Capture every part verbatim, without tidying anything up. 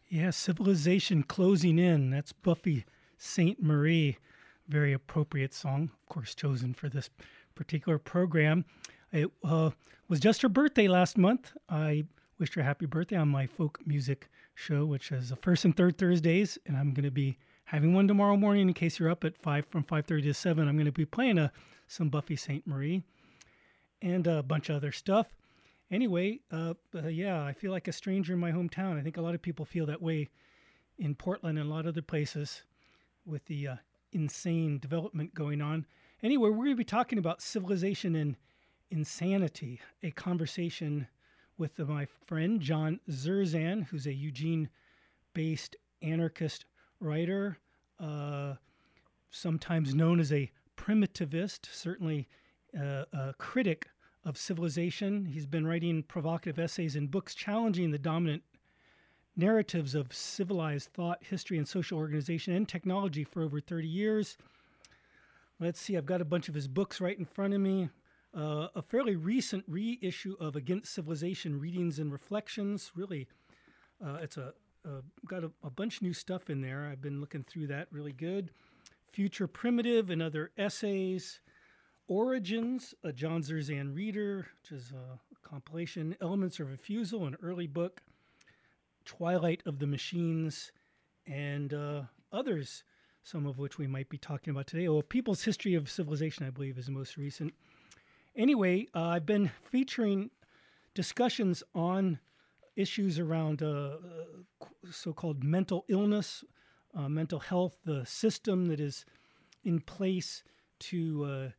Yeah, Civilization Closing In. That's Buffy Saint Marie. Very appropriate song, of course, chosen for this particular program. It uh, was just her birthday last month. I wished her happy birthday on my folk music show, which is the first and third Thursdays, and I'm going to be having one tomorrow morning in case you're up at five from five thirty to seven. I'm going to be playing a, some Buffy Saint Marie and a bunch of other stuff. Anyway, uh, uh, yeah, I feel like a stranger in my hometown. I think a lot of people feel that way in Portland and a lot of other places with the uh, insane development going on. Anyway, we're going to be talking about civilization and insanity, a conversation with uh, my friend John Zerzan, who's a Eugene-based anarchist writer, uh, sometimes known as a primitivist, certainly uh, a critic of civilization. He's been writing provocative essays and books challenging the dominant narratives of civilized thought, history, and social organization and technology for over thirty years. Let's see, I've got a bunch of his books right in front of me. Uh, a fairly recent reissue of Against Civilization, Readings and Reflections. Really, uh, it's a uh, got a, a bunch of new stuff in there. I've been looking through that, really good. Future Primitive and Other Essays. Origins, a John Zerzan Reader, which is a compilation. Elements of Refusal, an early book. Twilight of the Machines, and uh, others, some of which we might be talking about today. Oh, A People's History of Civilization, I believe, is the most recent. Anyway, uh, I've been featuring discussions on issues around uh, so-called mental illness, uh, mental health, the system that is in place to, uh,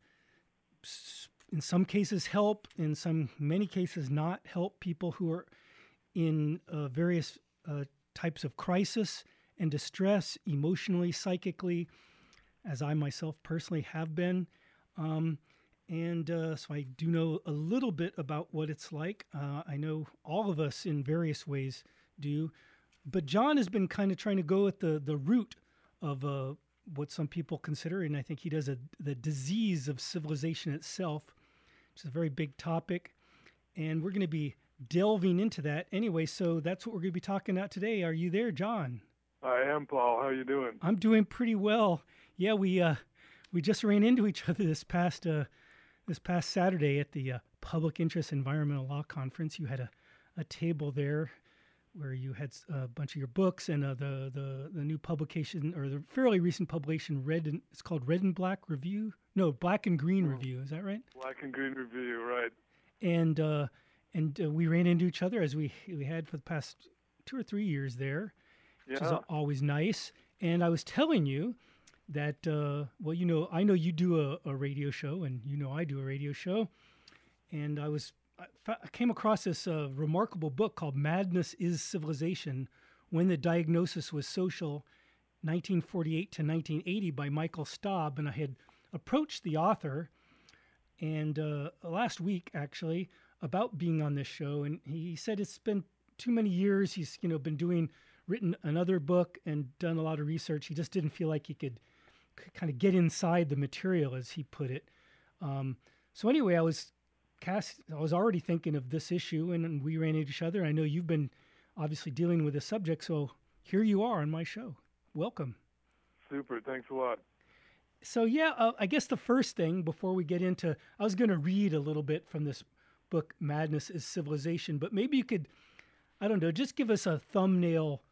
in some cases, help, in some many cases not help people who are in uh, various uh, types of crisis and distress, emotionally, psychically, as I myself personally have been. Um, and uh, so I do know a little bit about what it's like. Uh, I know all of us in various ways do. But John has been kind of trying to go at the, the root of uh, what some people consider, and I think he does, a, the disease of civilization itself, which is a very big topic. And we're going to be delving into that anyway, so that's what we're going to be talking about today. Are you there, John? I am, Paul. How are you doing? I'm doing pretty well. Yeah, we uh, we just ran into each other this past uh, this past Saturday at the uh, Public Interest Environmental Law Conference. You had a, a table there where you had a bunch of your books and uh, the, the the new publication, or the fairly recent publication, Red and, it's called Red and Black Review. No, Black and Green oh. Review. Is that right? Black and Green Review, right? And uh, And uh, we ran into each other as we we had for the past two or three years there, which yeah. is always nice. And I was telling you that, uh, well, you know, I know you do a, a radio show, and you know I do a radio show. And I was I, fa- I came across this uh, remarkable book called Madness is Civilization, When the Diagnosis Was Social, nineteen forty-eight to nineteen eighty by Michael Staub. And I had approached the author, and uh, last week, actually, about being on this show, and he said it's been too many years. He's, you know, been doing, written another book and done a lot of research. He just didn't feel like he could c- kind of get inside the material, as he put it. Um, so anyway, I was cast. I was already thinking of this issue, and, and we ran into each other. I know you've been obviously dealing with this subject, so here you are on my show. Welcome. Super. Thanks a lot. So yeah, uh, I guess the first thing before we get into, I was going to read a little bit from this book, Madness is Civilization, but maybe you could, I don't know, just give us a thumbnail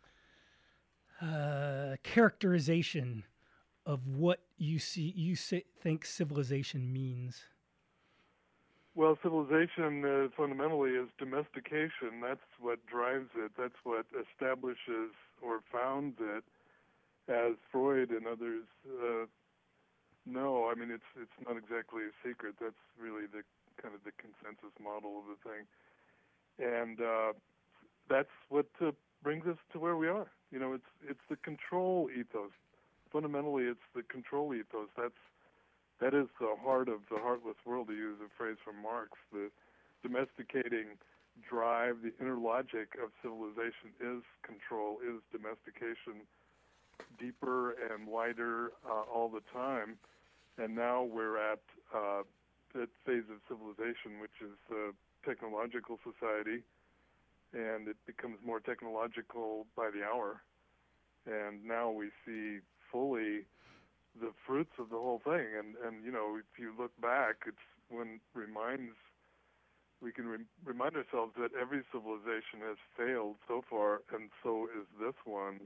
uh, characterization of what you see, you say, think civilization means. Well, civilization uh, fundamentally is domestication. That's what drives it. That's what establishes or founds it, as Freud and others uh, know. I mean, it's it's not exactly a secret. That's really the kind of the consensus model of the thing. And uh, that's what uh, brings us to where we are. You know, it's it's the control ethos. Fundamentally, it's the control ethos. That's that is the heart of the heartless world, to use a phrase from Marx. The domesticating drive, the inner logic of civilization is control, is domestication, deeper and wider uh, all the time. And now we're at uh, that phase of civilization, which is uh, technological society, and it becomes more technological by the hour. And now we see fully the fruits of the whole thing. And, and you know, if you look back, it's when reminds we can re- remind ourselves that every civilization has failed so far, and so is this one.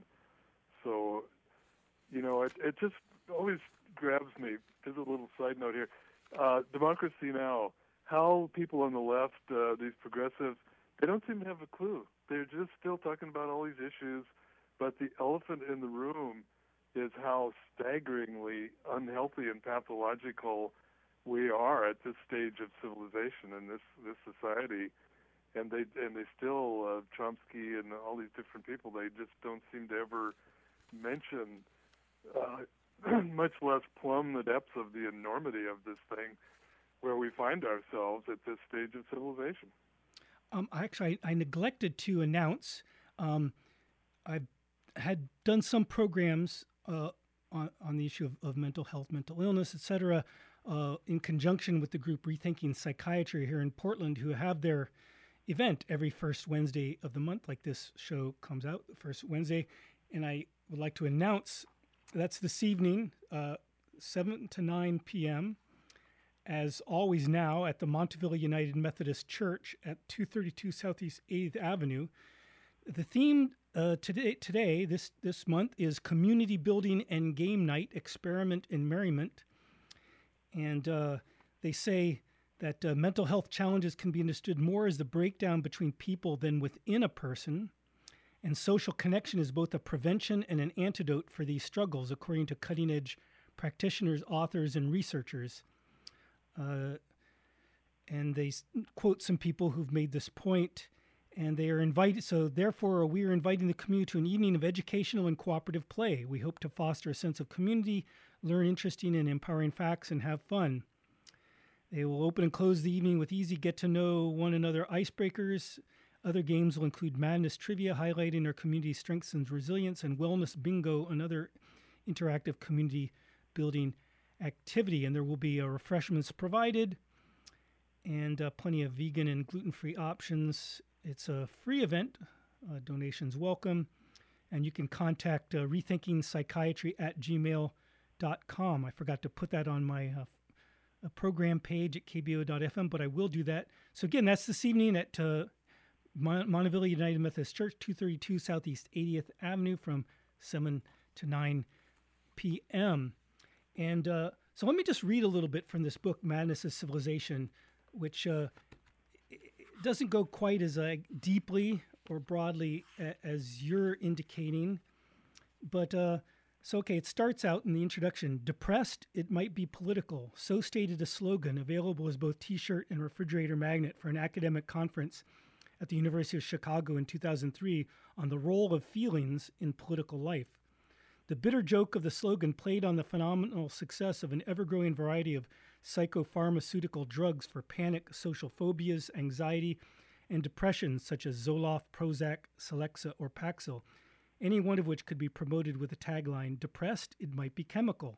So, you know, it, it just always grabs me. Just a little side note here. Uh, Democracy Now!, how people on the left, uh, these progressives, they don't seem to have a clue. They're just still talking about all these issues, but the elephant in the room is how staggeringly unhealthy and pathological we are at this stage of civilization in this this society, and they and they still uh, Chomsky and all these different people, they just don't seem to ever mention, uh, much less plumb the depths of the enormity of this thing, where we find ourselves at this stage of civilization. Um, actually, I, I neglected to announce. Um, I've had done some programs uh, on on the issue of, of mental health, mental illness, et cetera, Uh, in conjunction with the group Rethinking Psychiatry here in Portland, who have their event every first Wednesday of the month, like this show comes out the first Wednesday. And I would like to announce that's this evening, uh, seven to nine p.m., as always now at the Montevideo United Methodist Church at two thirty-two Southeast eighth Avenue. The theme uh, today, today this, this month, is Community Building and Game Night, Experiment and Merriment. And uh, they say that uh, mental health challenges can be understood more as the breakdown between people than within a person. And social connection is both a prevention and an antidote for these struggles, according to cutting-edge practitioners, authors, and researchers. Uh, and they quote some people who've made this point, and they are invited. So therefore, we are inviting the community to an evening of educational and cooperative play. We hope to foster a sense of community, learn interesting and empowering facts, and have fun. They will open and close the evening with easy get-to-know one another icebreakers. Other games will include Madness Trivia, highlighting our community strengths and resilience, and Wellness Bingo, another interactive community-building activity. And there will be uh, refreshments provided and uh, plenty of vegan and gluten-free options. It's a free event. Uh, donations welcome. And you can contact uh, rethinking psychiatry at gmail dot com. I forgot to put that on my uh, f- program page at k b o dot f m, but I will do that. So again, that's this evening at uh, Mon- Montevideo United Methodist Church, two thirty-two Southeast eightieth Avenue, from seven to nine p.m. And uh, so let me just read a little bit from this book, Madness of Civilization, which uh, doesn't go quite as uh, deeply or broadly a- as you're indicating. But uh, so, okay, it starts out in the introduction. Depressed, it might be political. So stated a slogan available as both T-shirt and refrigerator magnet for an academic conference at the University of Chicago in two thousand three on the role of feelings in political life. The bitter joke of the slogan played on the phenomenal success of an ever-growing variety of psychopharmaceutical drugs for panic, social phobias, anxiety, and depression, such as Zoloft, Prozac, Celexa, or Paxil, any one of which could be promoted with the tagline, "Depressed, it might be chemical."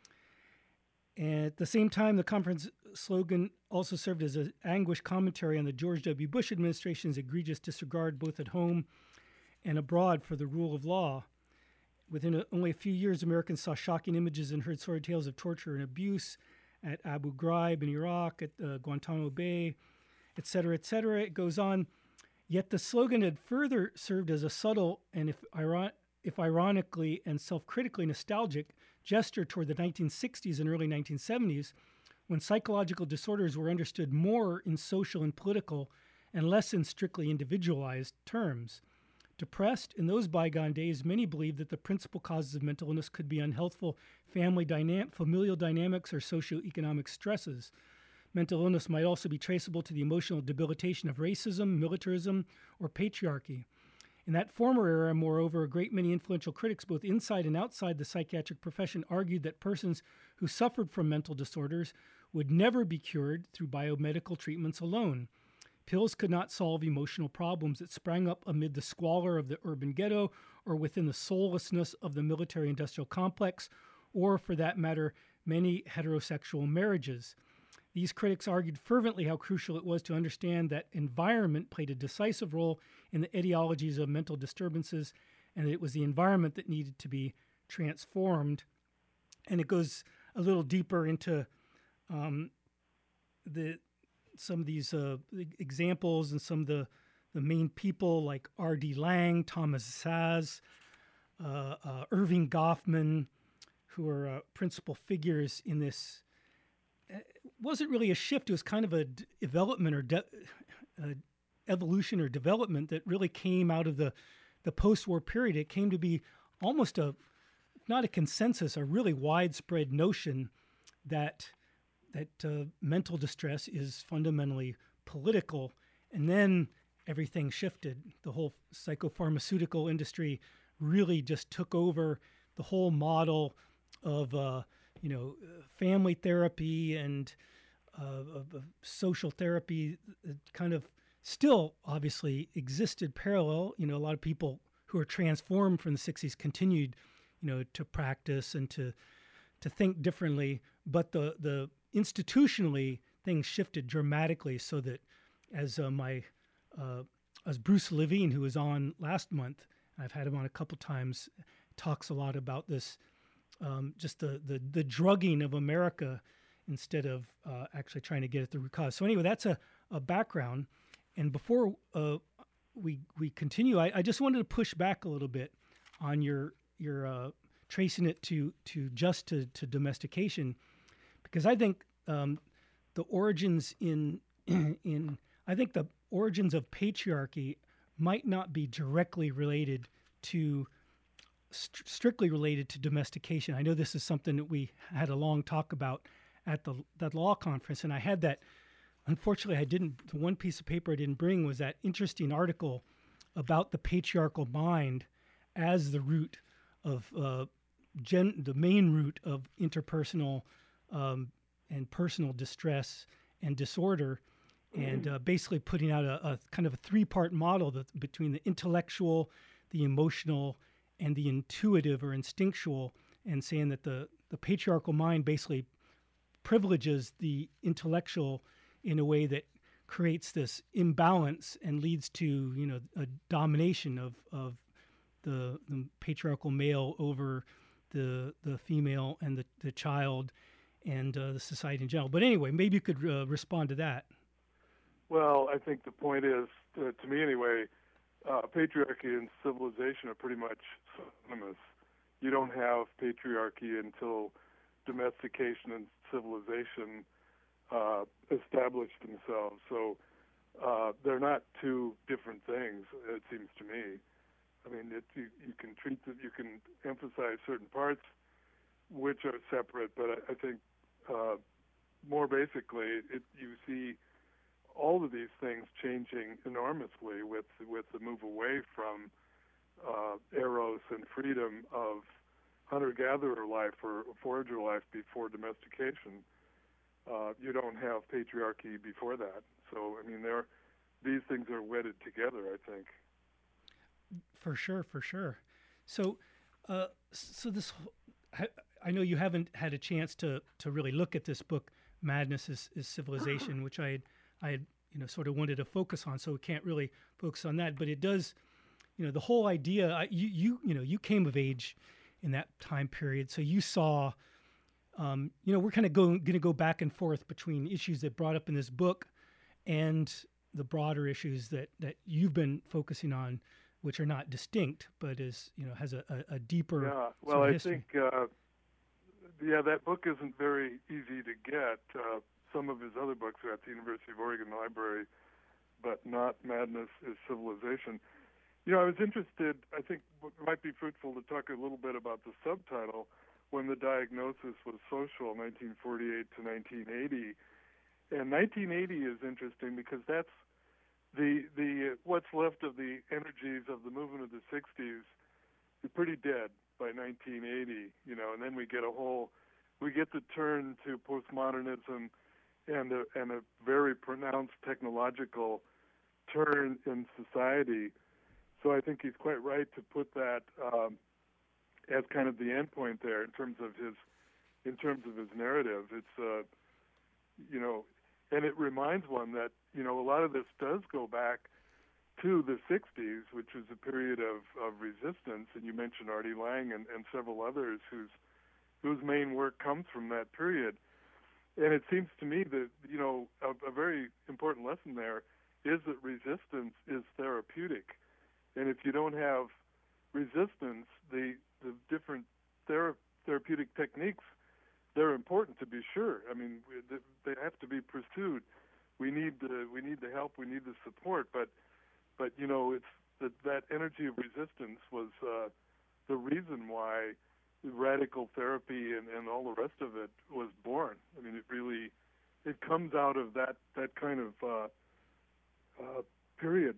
And at the same time, the conference slogan also served as an anguished commentary on the George W. Bush administration's egregious disregard both at home and abroad for the rule of law. Within a, only a few years, Americans saw shocking images and heard sordid tales of torture and abuse at Abu Ghraib in Iraq, at uh, Guantanamo Bay, et cetera, et cetera. It goes on. Yet the slogan had further served as a subtle and, if, iron- if ironically and self-critically nostalgic, gesture toward the nineteen sixties and early nineteen seventies, when psychological disorders were understood more in social and political and less in strictly individualized terms. Depressed, in those bygone days, many believed that the principal causes of mental illness could be unhealthful family dynam- familial dynamics or socioeconomic stresses. Mental illness might also be traceable to the emotional debilitation of racism, militarism, or patriarchy. In that former era, moreover, a great many influential critics, both inside and outside the psychiatric profession, argued that persons who suffered from mental disorders would never be cured through biomedical treatments alone. Pills could not solve emotional problems that sprang up amid the squalor of the urban ghetto or within the soullessness of the military-industrial complex, or, for that matter, many heterosexual marriages. These critics argued fervently how crucial it was to understand that environment played a decisive role in the etiologies of mental disturbances, and that it was the environment that needed to be transformed. And it goes a little deeper into um, the some of these uh, examples and some of the, the main people like R D Laing, Thomas Szasz, uh, uh, Irving Goffman, who are uh, principal figures in this. It wasn't really a shift. It was kind of a d- development or de- uh, evolution or development that really came out of the, the post-war period. It came to be almost a, not a consensus, a really widespread notion that that uh, mental distress is fundamentally political. And then everything shifted. The whole psychopharmaceutical industry really just took over the whole model of, uh, you know, family therapy and uh, of, of social therapy. It kind of still obviously existed parallel. You know, a lot of people who are transformed from the sixties continued, you know, to practice and to to think differently. But the the institutionally, things shifted dramatically so that as uh, my, uh, as Bruce Levine, who was on last month, I've had him on a couple times, talks a lot about this, um, just the, the, the drugging of America instead of uh, actually trying to get at the root cause. So anyway, that's a, a background. And before uh, we we continue, I, I just wanted to push back a little bit on your, your uh, tracing it to, to just to, to domestication, because I think um, the origins in in I think the origins of patriarchy might not be directly related to st- strictly related to domestication. I know this is something that we had a long talk about at the that law conference, and I had that. Unfortunately, I didn't. The one piece of paper I didn't bring was that interesting article about the patriarchal mind as the root of uh, gen, the main root of interpersonal Um, and personal distress and disorder, and uh, basically putting out a, a kind of a three-part model that between the intellectual, the emotional, and the intuitive or instinctual, and saying that the, the patriarchal mind basically privileges the intellectual in a way that creates this imbalance and leads to, you know, a domination of, of the, the patriarchal male over the the female and the, the child and uh, the society in general. But anyway, maybe you could uh, respond to that. Well, I think the point is, uh, to me anyway, uh, patriarchy and civilization are pretty much synonymous. You don't have patriarchy until domestication and civilization uh, establish themselves. So uh, they're not two different things, it seems to me. I mean, it, you, you can treat them, you can emphasize certain parts which are separate, but I, I think uh, more basically, it, you see all of these things changing enormously with with the move away from uh, eros and freedom of hunter-gatherer life or forager life before domestication. Uh, you don't have patriarchy before that. So, I mean, they're, these things are wedded together, I think. For sure, for sure. So, uh, so this, I know you haven't had a chance to to really look at this book, Madness is, is Civilization, which I had, I had, you know, sort of wanted to focus on. So we can't really focus on that, but it does, you know, the whole idea. I, you you you know, you came of age in that time period, so you saw. Um, you know, we're kind of going going to go back and forth between issues that brought up in this book and the broader issues that, that you've been focusing on, which are not distinct, but is, you know, has a, a, a deeper yeah. Well, sort of I history. think uh, yeah, that book isn't very easy to get. Uh, some of his other books are at the University of Oregon Library, but not Madness is Civilization. You know, I was interested. I think it might be fruitful to talk a little bit about the subtitle. When the Diagnosis Was Social, nineteen forty-eight to nineteen eighty. And nineteen eighty is interesting because that's the the what's left of the energies of the movement of the sixties is pretty dead by nineteen eighty, you know, and then we get a whole, we get the turn to postmodernism and a, and a very pronounced technological turn in society. So I think he's quite right to put that um, as kind of the end point there in terms of his in terms of his narrative. It's uh, you know, and it reminds one that, you know, a lot of this does go back to the sixties, which was a period of, of resistance, and you mentioned Artie Lang and, and several others whose whose main work comes from that period. And it seems to me that, you know, a, a very important lesson there is that resistance is therapeutic. And if you don't have resistance, the, the different thera- therapeutic techniques, they're important to be sure. I mean, they have to be pursued. We need the, we need the help, we need the support, but But, you know, it's that, that energy of resistance was uh, the reason why radical therapy and, and all the rest of it was born. I mean, it really, it comes out of that, that kind of uh, uh, period.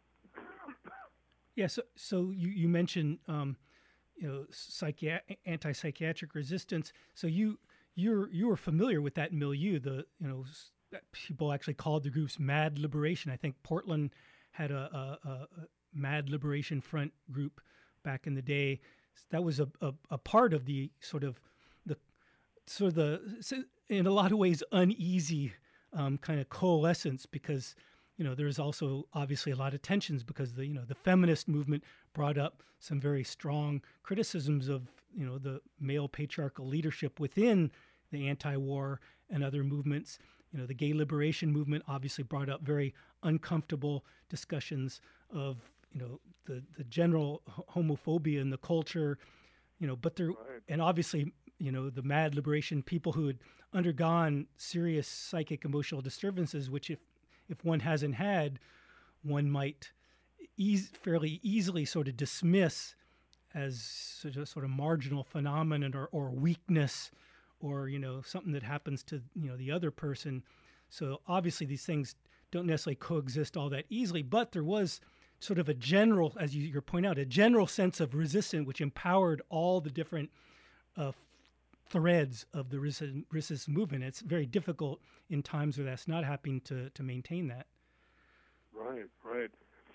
Yeah, so, so you, you mentioned, um, you know, psychi- anti-psychiatric resistance. So you, you're, you were familiar with that milieu, the, you know, people actually called the groups Mad Liberation. I think Portland had a, a, a Mad Liberation Front group back in the day. That was a, a, a part of the sort of the sort of the in a lot of ways uneasy um, kind of coalescence, because you know there's also obviously a lot of tensions because the you know the feminist movement brought up some very strong criticisms of you know the male patriarchal leadership within the anti-war and other movements. You know, the gay liberation movement obviously brought up very uncomfortable discussions of, you know, the, the general homophobia in the culture, you know, but there, right. And obviously, you know, the Mad Liberation people who had undergone serious psychic emotional disturbances, which if, if one hasn't had, one might ease, fairly easily sort of dismiss as sort of, sort of marginal phenomenon or, or weakness, or, you know, something that happens to, you know, the other person. So obviously these things don't necessarily coexist all that easily, but there was sort of a general, as you, you point out, a general sense of resistance, which empowered all the different uh, threads of the resistance, resistance movement. It's very difficult in times where that's not happening to, to maintain that. Right, right.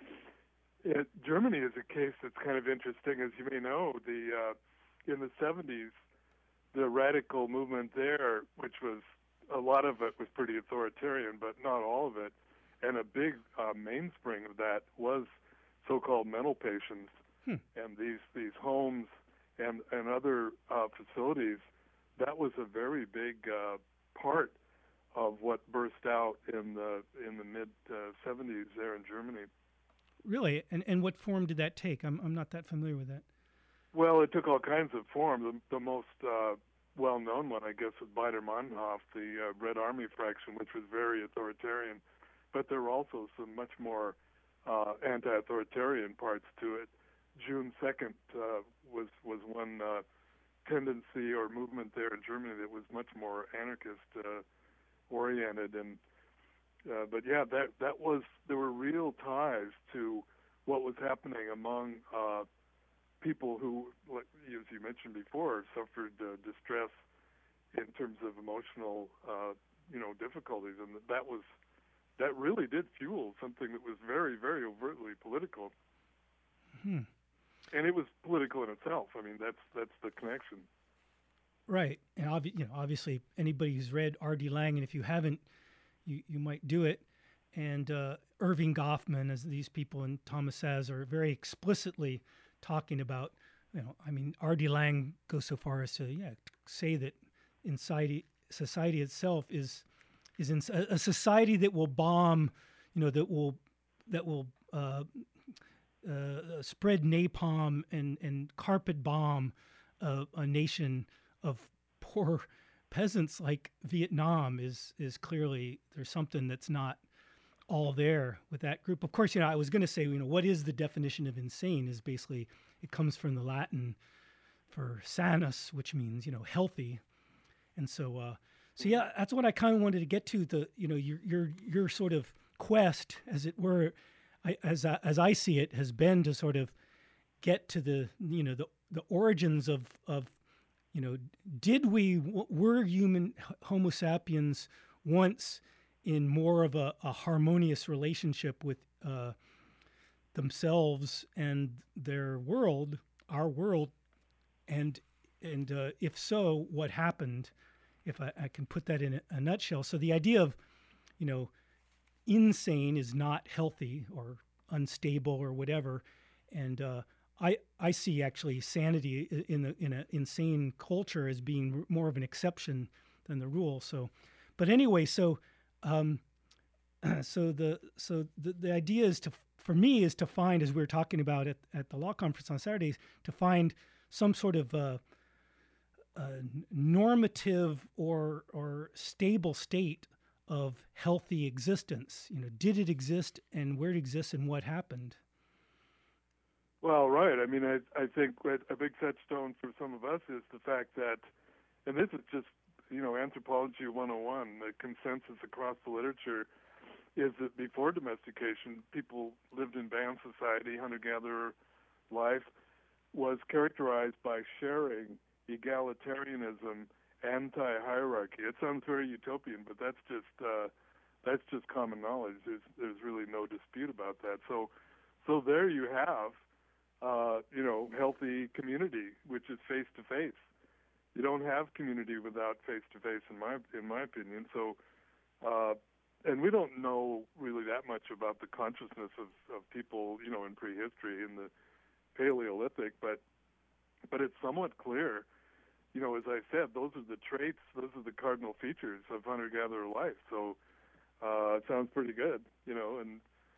Yeah, Germany is a case that's kind of interesting. As you may know, the uh, in the seventies, the radical movement there, which was, a lot of it was pretty authoritarian, but not all of it, and a big uh, mainspring of that was so-called mental patients, hmm. and these, these homes and, and other uh, facilities. That was a very big uh, part of what burst out in the in the mid uh, seventies there in Germany. Really? And and what form did that take? I'm I'm not that familiar with that. Well, it took all kinds of forms. The, the most uh, well-known one, I guess, was Baader-Meinhof, the uh, Red Army fraction, which was very authoritarian. But there were also some much more uh, anti-authoritarian parts to it. June second uh, was was one uh, tendency or movement there in Germany that was much more anarchist-oriented. Uh, and uh, but yeah, that that was there were real ties to what was happening among uh, people who, like, as you mentioned before, suffered uh, distress in terms of emotional, uh, you know, difficulties, and that was that really did fuel something that was very, very overtly political. Hmm. And it was political in itself. I mean, that's that's the connection. Right, and obvi- you know, obviously, anybody who's read R D. Laing, and if you haven't, you you might do it. And uh, Irving Goffman, as these people, and Thomas Saz are very explicitly talking about, you know, I mean, R D. Laing goes so far as to, yeah, say that in society, society itself is is in a, a society that will bomb, you know, that will that will uh, uh, spread napalm and and carpet bomb uh, a nation of poor peasants like Vietnam is is clearly there's something that's not all there with that group. Of course, you know, I was going to say, you know, what is the definition of insane is basically, it comes from the Latin for sanus, which means, you know, healthy. And so, uh, so yeah, that's what I kind of wanted to get to, the, you know, your, your, your sort of quest, as it were, I, as, I, as I see it, has been to sort of get to the, you know, the, the origins of, of, you know, did we, were human Homo sapiens once in more of a, a harmonious relationship with uh, themselves and their world, our world, and and uh, if so, what happened, if I, I can put that in a, a nutshell. So the idea of, you know, insane is not healthy or unstable or whatever, and uh, I I see actually sanity in the in an insane culture as being more of an exception than the rule. So, but anyway, so um, so the so the, the idea is to for me is to find, as we were talking about at at the law conference on Saturdays, to find some sort of uh, uh, normative or or stable state of healthy existence. You know, did it exist, and where it exists, and what happened? Well, right. I mean, I I think what a big touchstone for some of us is the fact that, and this is just, you know, anthropology one oh one, the consensus across the literature is that before domestication, people lived in band society, hunter-gatherer life was characterized by sharing, egalitarianism, anti-hierarchy. It sounds very utopian, but that's just uh, that's just common knowledge. There's there's really no dispute about that. So, so there you have, uh, you know, healthy community, which is face to face. You don't have community without face to face, in my in my opinion. So, uh, and we don't know really that much about the consciousness of, of people, you know, in prehistory, in the Paleolithic, but but it's somewhat clear. You know, as I said, those are the traits, those are the cardinal features of hunter-gatherer life. So uh, it sounds pretty good, you know, and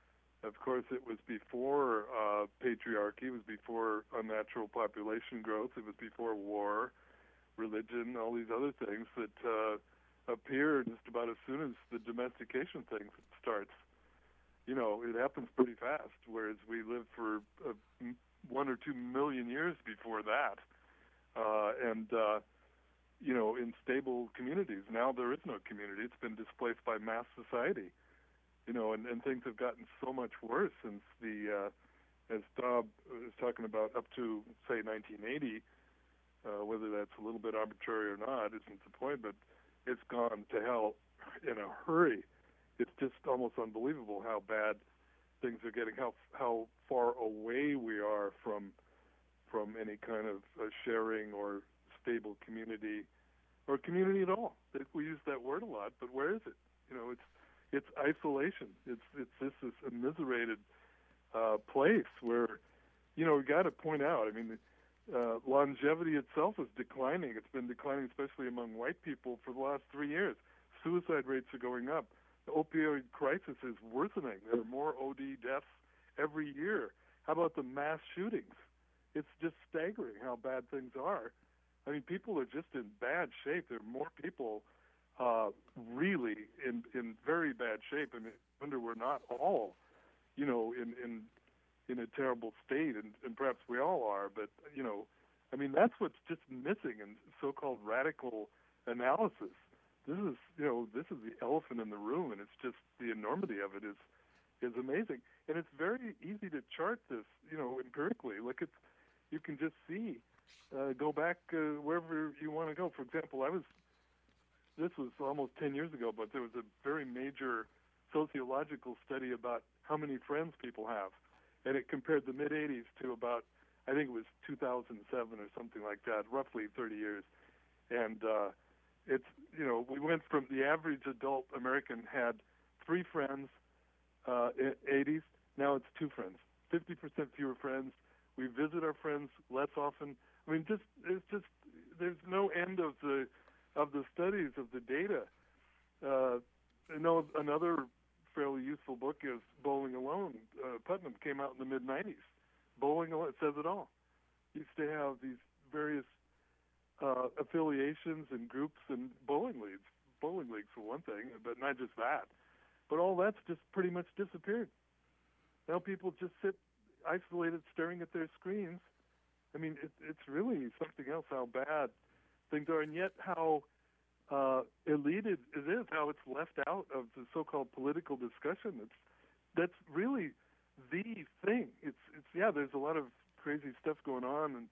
of course it was before uh, patriarchy, it was before unnatural population growth, it was before war, religion, all these other things that uh, appear just about as soon as the domestication thing starts. You know, it happens pretty fast, whereas we lived for uh, one or two million years before that. Uh, and, uh, you know, in stable communities. Now there is no community. It's been displaced by mass society, you know, and, and things have gotten so much worse since the, uh, as Dobb was talking about, up to, say, nineteen eighty, uh, whether that's a little bit arbitrary or not isn't the point, but it's gone to hell in a hurry. It's just almost unbelievable how bad things are getting, how, how far away we are from from any kind of uh, sharing or stable community, or community at all. We use that word a lot, but where is it? You know, it's it's isolation. It's it's just this immiserated uh, place where, you know, we got to point out. I mean, uh, longevity itself is declining. It's been declining, especially among white people, for the last three years. Suicide rates are going up. The opioid crisis is worsening. There are more O D deaths every year. How about the mass shootings? It's just staggering how bad things are. I mean, people are just in bad shape. There are more people uh, really in in very bad shape. I mean, I wonder we're not all, you know, in in in a terrible state, and, and perhaps we all are. But you know, I mean, that's what's just missing in so-called radical analysis. This is, you know, this is the elephant in the room, and it's just the enormity of it is is amazing. And it's very easy to chart this, you know, empirically. Look at You can just see, uh, go back uh, wherever you want to go. For example, I was, this was almost ten years ago, but there was a very major sociological study about how many friends people have. And it compared the mid-eighties to about, I think it was two thousand seven or something like that, roughly thirty years. And uh, it's, you know, we went from the average adult American had three friends, uh, eighties, now it's two friends, fifty percent fewer friends. We visit our friends less often. I mean, just it's just there's no end of the of the studies of the data. Uh, I know another fairly useful book is Bowling Alone. Uh, Putnam came out in the mid nineties. Bowling Alone, it says it all. Used to have these various uh, affiliations and groups and bowling leagues, bowling leagues for one thing, but not just that. But all that's just pretty much disappeared. Now people just sit isolated, staring at their screens. I mean, it, it's really something else how bad things are, and yet how uh, elite it, it is, how it's left out of the so-called political discussion. It's that's really the thing. It's it's yeah. There's a lot of crazy stuff going on in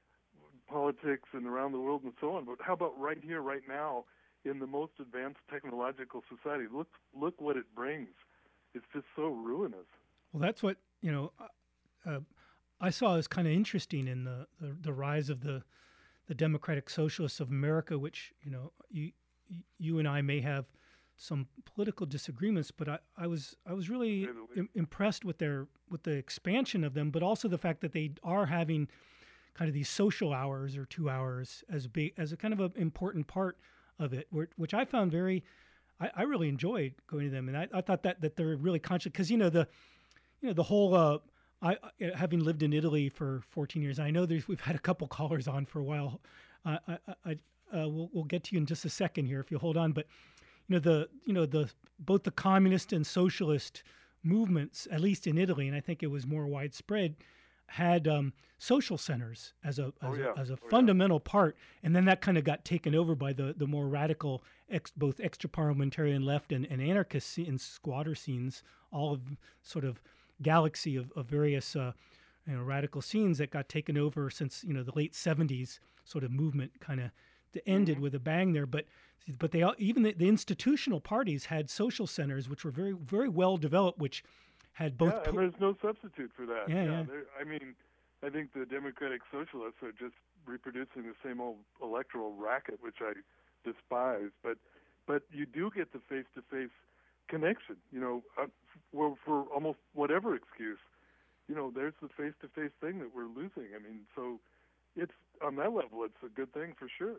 politics and around the world and so on. But how about right here, right now, in the most advanced technological society? Look look what it brings. It's just so ruinous. Well, that's what you know. Uh, I saw as kind of interesting in the, the, the rise of the the Democratic Socialists of America, which you know you y- you and I may have some political disagreements, but I, I was I was really im- impressed with their with the expansion of them, but also the fact that they are having kind of these social hours or two hours as big as a kind of an important part of it, where, which I found very, I, I really enjoyed going to them, and I, I thought that that they're really conscious because you know the, you know the whole. Uh, I, I having lived in Italy for fourteen years, I know there's we've had a couple callers on for a while. Uh, I, I, I uh, we'll we'll get to you in just a second here if you hold on, but you know the you know the both the communist and socialist movements, at least in Italy, and I think it was more widespread, had um, social centers as a as Oh, yeah. a, as a Oh, fundamental part, and then that kind of got taken over by the the more radical ex, both extra parliamentarian left and, and anarchist and squatter scenes, all of sort of galaxy of, of various uh, you know radical scenes that got taken over since you know the late seventies sort of movement kind of ended Mm-hmm. with a bang there, but but they all, even the, the institutional parties had social centers which were very very well developed, which had both. Yeah, po- and there's no substitute for that. Yeah, yeah. there- I mean, I think the Democratic Socialists are just reproducing the same old electoral racket, which I despise. But but you do get the face-to-face connection. You know, uh, for, for almost whatever excuse, you know, there's the face-to-face thing that we're losing. I mean, so it's on that level, it's a good thing for sure.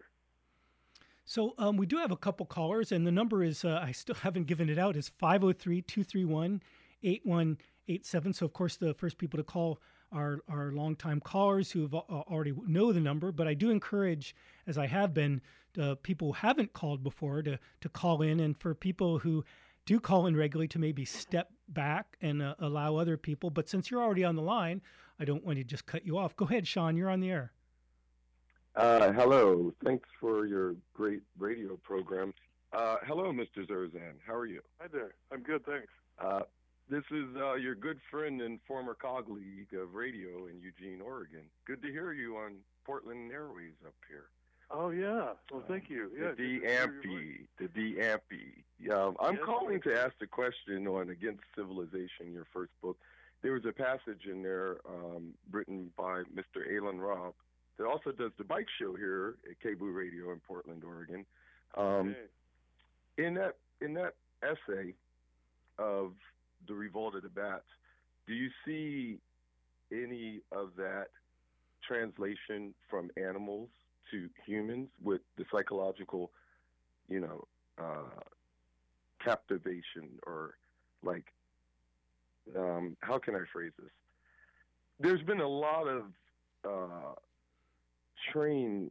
So um, we do have a couple callers, and the number is, uh, I still haven't given it out, is five oh three, two three one, eight one eight seven. So, of course, the first people to call are, are longtime callers who have uh, already know the number. But I do encourage, as I have been, uh, people who haven't called before to, to call in. And for people who do call in regularly to maybe step back and uh, allow other people. But since you're already on the line, I don't want to just cut you off. Go ahead, Sean, you're on the air. Uh, hello. Thanks for your great radio program. Uh, hello, Mister Zerzan. How are you? Hi there. I'm good, thanks. Uh, this is uh, your good friend and former colleague of radio in Eugene, Oregon. Good to hear you on Portland Airways up here. Oh, yeah. Well, thank you. Yeah, the good to hear your voice. D-Ampy. The D-Ampy. Yeah, I'm Yes, calling sir. to ask a question on Against Civilization, your first book. There was a passage in there um, written by Mister Alan Robb that also does the bike show here at K B O O Radio in Portland, Oregon. Um, Hey. in that in that essay of the Revolt of the Bats, do you see any of that translation from animals to humans with the psychological, you know, uh, captivation or like, um, how can I phrase this? There's been a lot of uh, train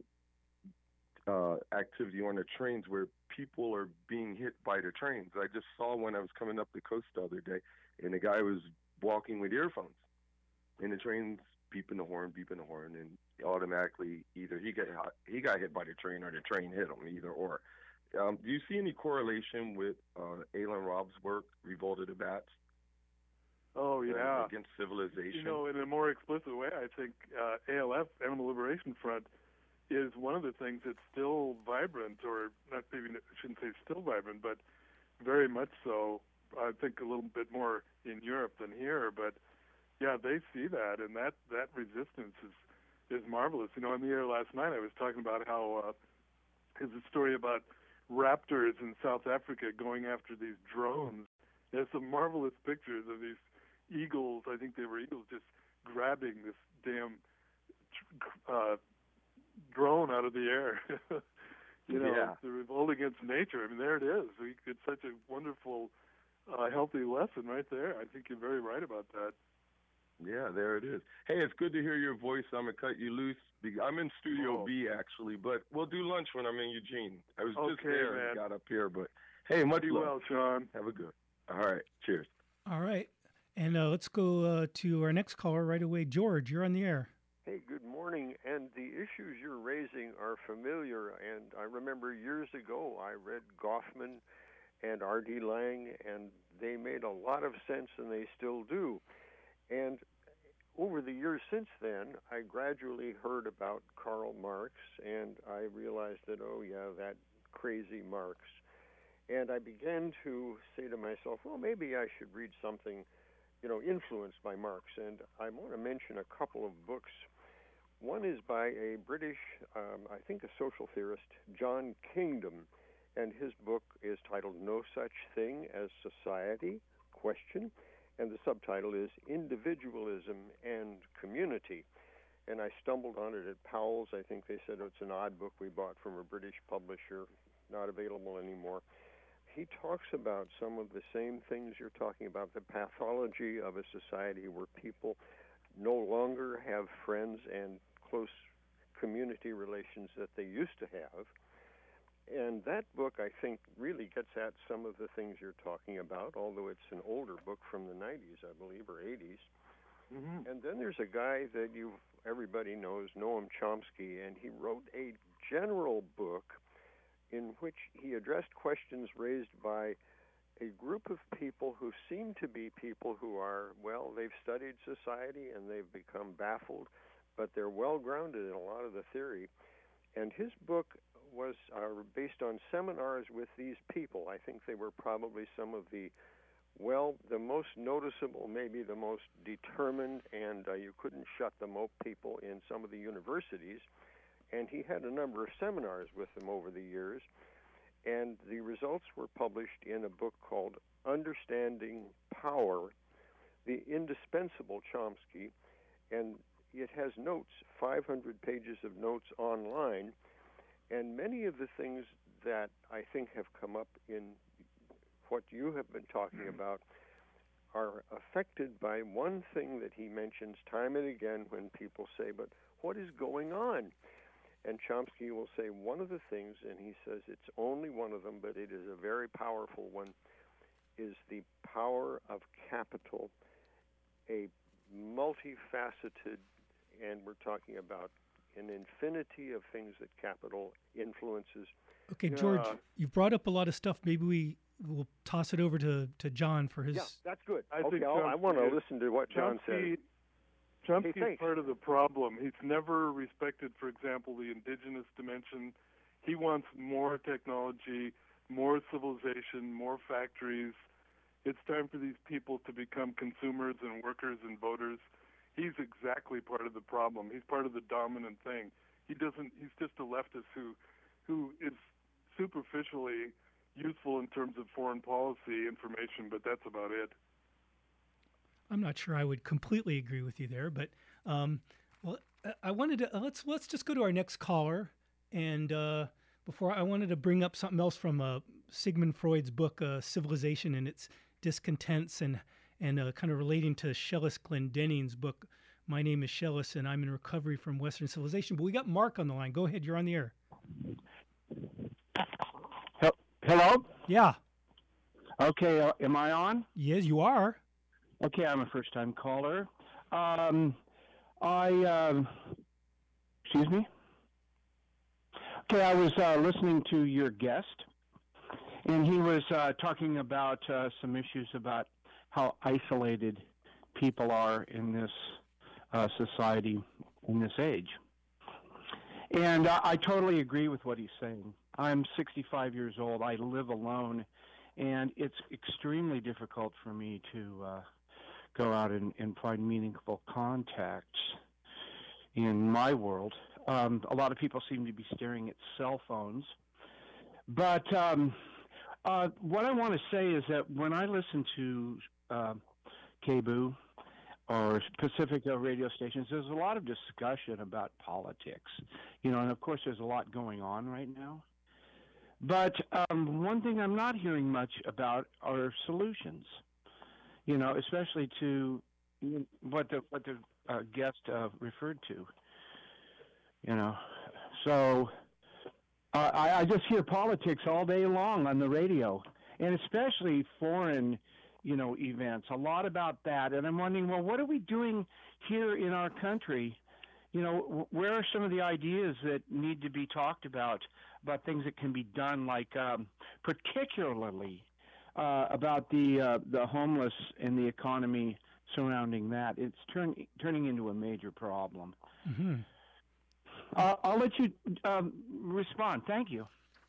uh, activity on the trains where people are being hit by the trains. I just saw when I was coming up the coast the other day, and the guy was walking with earphones, and the train's beeping the horn, beeping the horn, and automatically either he got he got hit by the train or the train hit him, either or. Um, do you see any correlation with uh, Alan Robb's work, Revolt of the Bats? Oh, uh, yeah. Against Civilization? You know, in a more explicit way, I think uh, A L F, Animal Liberation Front, is one of the things that's still vibrant, or not maybe I shouldn't say still vibrant, but very much so. I think a little bit more in Europe than here, but yeah, they see that, and that, that resistance is is marvelous. You know, on the air last night, I was talking about how uh, there's a story about raptors in South Africa going after these drones. There's some marvelous pictures of these eagles. I think they were eagles just grabbing this damn uh, drone out of the air. you know, Yeah. the revolt against nature. I mean, there it is. We, it's such a wonderful, uh, healthy lesson right there. I think you're very right about that. Yeah, there it is. Hey, it's good to hear your voice. I'm going to cut you loose. Be- I'm in Studio Oh. B, actually, but we'll do lunch when I'm in Eugene. I was just Okay, there man. and got up here, but hey, much Be love. well, Sean. Have a good. All right. Cheers. All right. And uh, let's go uh, to our next caller right away. George, you're on the air. Hey, good morning. And the issues you're raising are familiar. And I remember years ago I read Goffman and R D Lang, and they made a lot of sense, and they still do. And over the years since then, I gradually heard about Karl Marx, and I realized that, oh, yeah, that crazy Marx. And I began to say to myself, well, maybe I should read something, you know, influenced by Marx. And I want to mention a couple of books. One is by a British, um, I think a social theorist, John Kingdom, And his book is titled No Such Thing as Society, question, and the subtitle is Individualism and Community. And I stumbled on it at Powell's. I think they said it's an odd book we bought from a British publisher, not available anymore. He talks about some of the same things you're talking about, the pathology of a society where people no longer have friends and close community relations that they used to have. And that book, I think, really gets at some of the things you're talking about, although it's an older book from the nineties, I believe, or eighties. Mm-hmm. And then there's a guy that you everybody knows, Noam Chomsky, and he wrote a general book in which he addressed questions raised by a group of people who seem to be people who are, well, they've studied society and they've become baffled, but they're well-grounded in a lot of the theory. And his book was uh, based on seminars with these people. I think they were probably some of the, well, the most noticeable, maybe the most determined, and uh, you couldn't shut them up people in some of the universities. And he had a number of seminars with them over the years. And the results were published in a book called Understanding Power, The Indispensable Chomsky. And it has notes, five hundred pages of notes online. And many of the things that I think have come up in what you have been talking about are affected by one thing that he mentions time and again when people say, but what is going on? And Chomsky will say one of the things, and he says it's only one of them, but it is a very powerful one, is the power of capital, a multifaceted, and we're talking about an infinity of things that capital influences. Okay, George, uh, you've brought up a lot of stuff. Maybe we will toss it over to, to John for his... Yeah, that's good. I okay, think I want to listen to what John Chomsky, says. Chomsky hey, is part of the problem. He's never respected, for example, the indigenous dimension. He wants more technology, more civilization, more factories. It's time for these people to become consumers and workers and voters. He's exactly part of the problem. He's part of the dominant thing. He doesn't. He's just a leftist who, who is superficially useful in terms of foreign policy information, but that's about it. I'm not sure I would completely agree with you there, but um, well, I wanted to uh, let's let's just go to our next caller, and uh, before I wanted to bring up something else from uh, Sigmund Freud's book uh, Civilization and its Discontents, and and uh, kind of relating to Shellis Glendenning's book. My name is Shellis, and I'm in recovery from Western civilization. But we got Mark on the line. Go ahead, you're on the air. Hello? Yeah. Okay, uh, am I on? Yes, you are. Okay, I'm a first-time caller. Um, I, um, excuse me? Okay, I was uh, listening to your guest, and he was uh, talking about uh, some issues about how isolated people are in this uh, society, in this age. And uh, I totally agree with what he's saying. I'm sixty-five years old. I live alone, and it's extremely difficult for me to uh, go out and, and find meaningful contacts in my world. Um, a lot of people seem to be staring at cell phones. But um, uh, what I want to say is that when I listen to uh, K B U or Pacifica radio stations, there's a lot of discussion about politics. You know, and of course there's a lot going on right now. But um, one thing I'm not hearing much about are solutions. You know, especially to what the what the uh, guest uh, referred to. You know, so uh, I, I just hear politics all day long on the radio, and especially foreign, you know, events. A lot about that, and I'm wondering, well, what are we doing here in our country? You know, where are some of the ideas that need to be talked about, about things that can be done, like um, particularly uh, about the uh, the homeless and the economy surrounding that? It's turn, turning into a major problem. Mm-hmm. Uh, I'll let you um, respond. Thank you.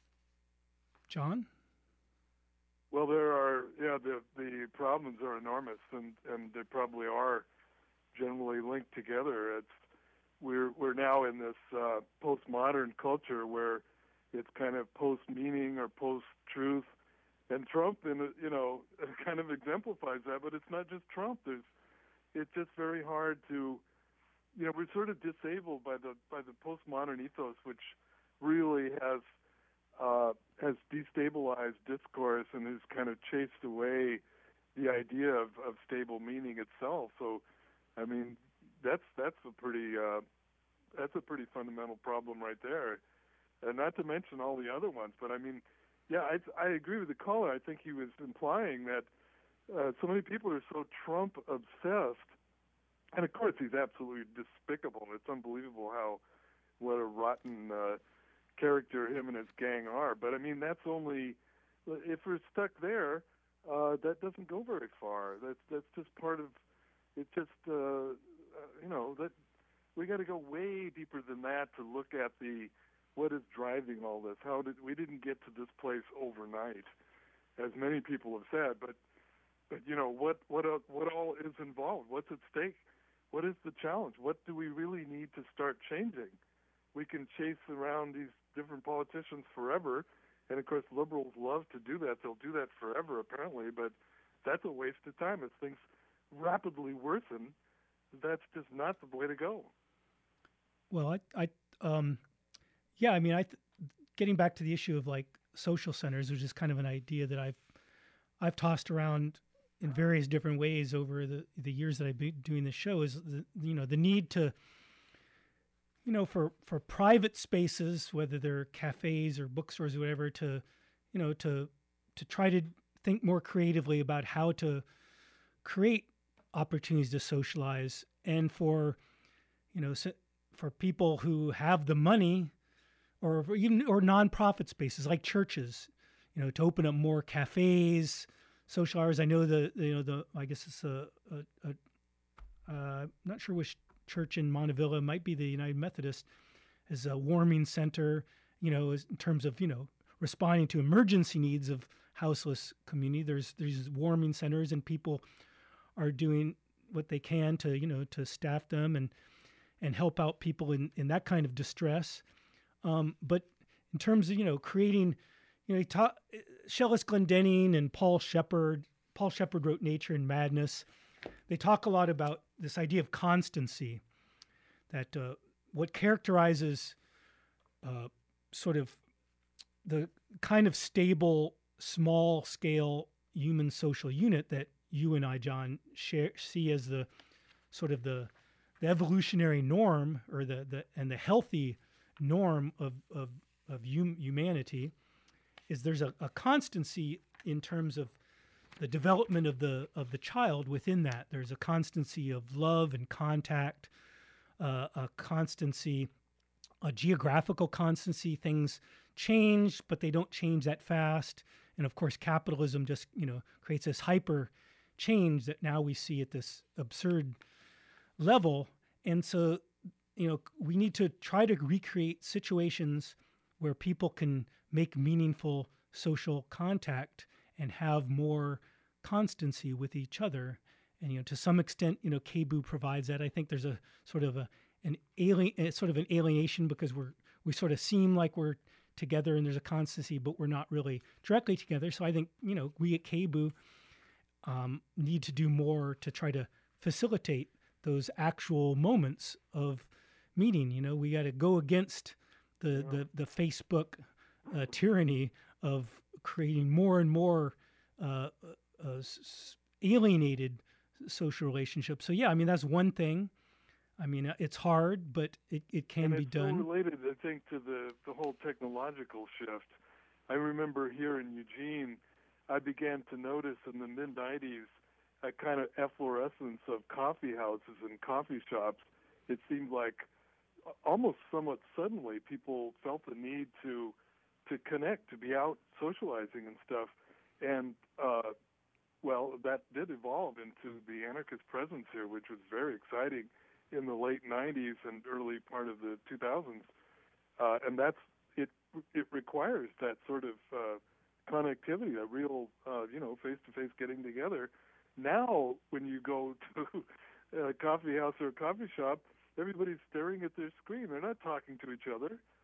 John? Well, there are, yeah, the the problems are enormous, and, and they probably are generally linked together. It's we're we're now in this uh, postmodern culture where it's kind of post-meaning or post-truth. And Trump, in a, you know, kind of exemplifies that. But it's not just Trump. There's, it's just very hard to, you know, we're sort of disabled by the by the postmodern ethos, which really has uh, has destabilized discourse and has kind of chased away the idea of, of stable meaning itself. So, I mean, that's that's a pretty uh, that's a pretty fundamental problem right there, and not to mention all the other ones. But I mean, yeah, I I agree with the caller. I think he was implying that uh, so many people are so Trump obsessed, and of course he's absolutely despicable. It's unbelievable how what a rotten uh, character him and his gang are. But I mean, that's only if we're stuck there. Uh, that doesn't go very far. That's that's just part of it. Just uh, uh, you know that we got to go way deeper than that to look at the what is driving all this. How did we didn't get to this place overnight, as many people have said. But but you know what what uh, what all is involved? What's at stake? What is the challenge? What do we really need to start changing? We can chase around these different politicians forever. And, of course, liberals love to do that. They'll do that forever, apparently, but that's a waste of time. As things rapidly worsen, that's just not the way to go. Well, I, I um, yeah, I mean, I, th- getting back to the issue of, like, social centers, which is kind of an idea that I've I've tossed around in various different ways over the, the years that I've been doing this show, is, the, you know, the need to, you know, for, for private spaces, whether they're cafes or bookstores or whatever, to, you know, to to try to think more creatively about how to create opportunities to socialize, and for, you know, for people who have the money, or for even or nonprofit spaces like churches, you know, to open up more cafes, social hours. I know the you know the I guess it's a, a, a uh, not sure which church in Montevilla, might be the United Methodist, as a warming center, you know, as, in terms of, you know, responding to emergency needs of houseless community. There's there's warming centers, and people are doing what they can to, you know, to staff them and and help out people in, in that kind of distress. Um, but in terms of, you know, creating, you know, he taught, Shellis Glendenning and Paul Shepard, Paul Shepard wrote Nature and Madness. They talk a lot about this idea of constancy, that uh, what characterizes uh, sort of the kind of stable, small-scale human social unit that you and I, John, share, see as the sort of the, the evolutionary norm, or the, the and the healthy norm of of, of hum, humanity, is there's a, a constancy in terms of the development of the of the child within that. There's a constancy of love and contact, uh, a constancy, a geographical constancy. Things change, but they don't change that fast. And of course, capitalism just, you know, creates this hyper change that now we see at this absurd level. And so, you know, we need to try to recreate situations where people can make meaningful social contact and have more constancy with each other. And, you know, to some extent, you know, K B U provides that. I think there's a sort of a an alien, sort of an alienation, because we're we sort of seem like we're together and there's a constancy, but we're not really directly together. So I think, you know, we at K B U um, need to do more to try to facilitate those actual moments of meeting. You know, we got to go against the the, the Facebook uh, tyranny of creating more and more uh, uh, s- alienated social relationships. So yeah, I mean, that's one thing. I mean, it's hard, but it, it can and be it's done. So related, I think, to the, the whole technological shift. I remember here in Eugene, I began to notice in the mid nineties a kind of efflorescence of coffee houses and coffee shops. It seemed like almost somewhat suddenly people felt the need to to connect, to be out socializing and stuff. And, uh, well, that did evolve into the anarchist presence here, which was very exciting in the late nineties and early part of the two thousands. Uh, and that's, it It requires that sort of uh, connectivity, a real, uh, you know, face-to-face getting together. Now, when you go to a coffee house or a coffee shop, everybody's staring at their screen. They're not talking to each other.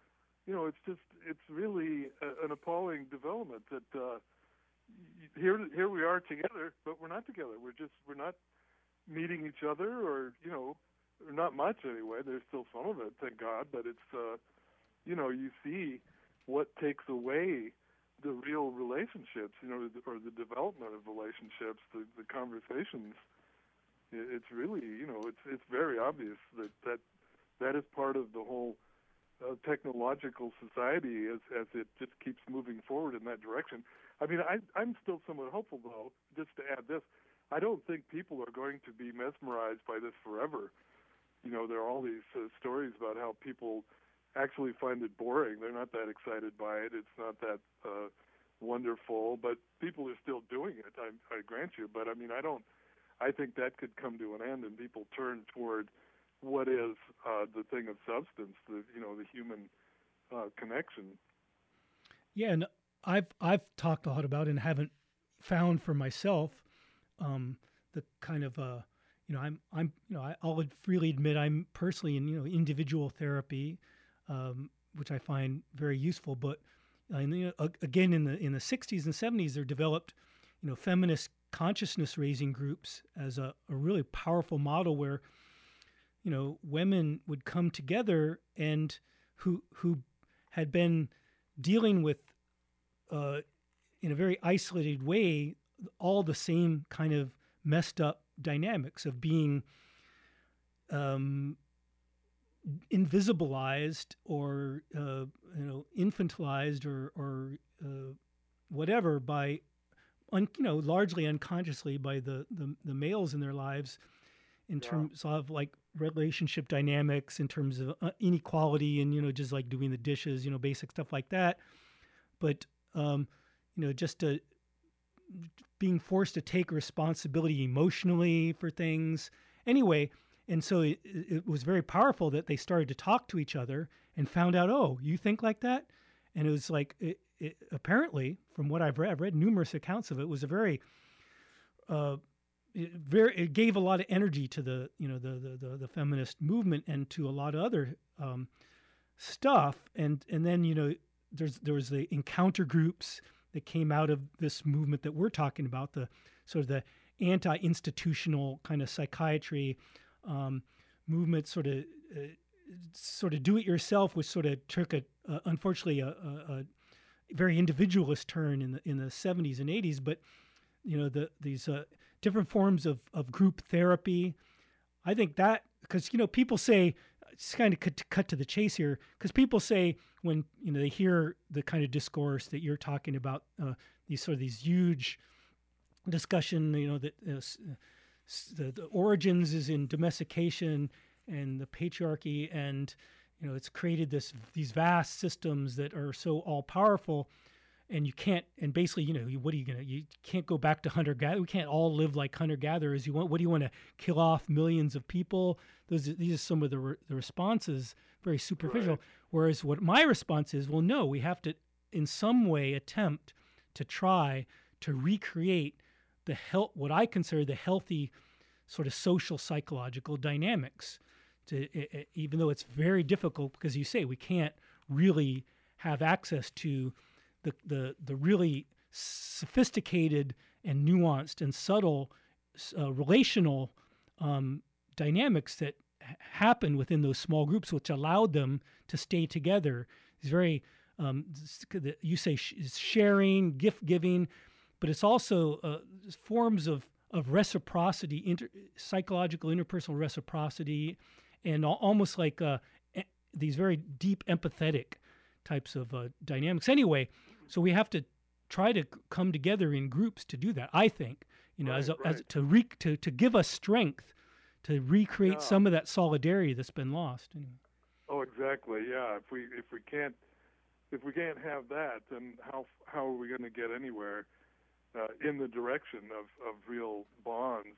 you know, it's just it's really a, an appalling development that uh, here here we are together, but we're not together. We're just we're not meeting each other, or you know, not much anyway. There's still some of it, thank God, but it's uh, you know, you see what takes away the real relationships, you know, or the development of relationships, the, the conversations. It's really, you know, it's it's very obvious that that, that is part of the whole uh, technological society as as it just keeps moving forward in that direction. I mean, I, I'm still somewhat hopeful, though, just to add this. I don't think people are going to be mesmerized by this forever. You know, there are all these uh, stories about how people actually find it boring. They're not that excited by it. It's not that uh, wonderful, but people are still doing it, I, I grant you. But, I mean, I don't, I think that could come to an end and people turn toward what is uh, the thing of substance, the, you know, the human uh, connection. Yeah, and I've I've talked a lot about it and haven't found for myself um, the kind of uh, you know I'm I'm you know I, I'll freely admit I'm personally in you know individual therapy, um, which I find very useful. But uh, in the, uh, again in the in the sixties and seventies, there developed you know feminist consciousness raising groups as a, a really powerful model where you know women would come together and who who had been dealing with Uh, in a very isolated way, all the same kind of messed up dynamics of being um, invisibilized or uh, you know infantilized or or uh, whatever by un, you know largely unconsciously by the, the the males in their lives in Yeah. terms of like relationship dynamics, in terms of uh, inequality, and you know just like doing the dishes, you know basic stuff like that, but Um, you know, just to, being forced to take responsibility emotionally for things. Anyway, and so it, it was very powerful that they started to talk to each other and found out, oh, you think like that? And it was like, it, it, apparently, from what I've read, I've read numerous accounts of it, it was a very, uh, it, very, it gave a lot of energy to the, you know, the, the, the, the feminist movement and to a lot of other um, stuff. And, and then, you know, There's there was the encounter groups that came out of this movement that we're talking about, the sort of the anti-institutional kind of psychiatry um, movement, sort of uh, sort of do-it-yourself, which sort of took a uh, unfortunately a, a, a very individualist turn in the in the seventies and eighties. But you know the these uh, different forms of of group therapy, I think that because you know people say. It's kind of cut to, cut to the chase here, because people say when you know they hear the kind of discourse that you're talking about, uh, these sort of these huge discussion, you know that uh, the, the origins is in domestication and the patriarchy, and you know it's created this these vast systems that are so all powerful, and you can't and basically you know what are you gonna you can't go back to hunter gatherer. We can't all live like hunter gatherers. You want what do you want to kill off millions of people? Those these are some of the re, the responses, very superficial. Right. Whereas what my response is, well, no, we have to in some way attempt to try to recreate the health, what I consider the healthy sort of social psychological dynamics. To it, it, even though it's very difficult, because you say we can't really have access to the the the really sophisticated and nuanced and subtle uh, relational um, dynamics that h- happen within those small groups, which allowed them to stay together. It's very um, you say sh- sharing, gift giving, but it's also uh, forms of of reciprocity, inter- psychological interpersonal reciprocity, and al- almost like uh, e- these very deep empathetic types of uh, dynamics. Anyway, so we have to try to c- come together in groups to do that. I think, you know, Right, as, a, as right. to re- to to give us strength to recreate Yeah. some of that solidarity that's been lost. Anyway. Oh, exactly. Yeah. If we if we can't if we can't have that, then how how are we going to get anywhere uh, in the direction of, of real bonds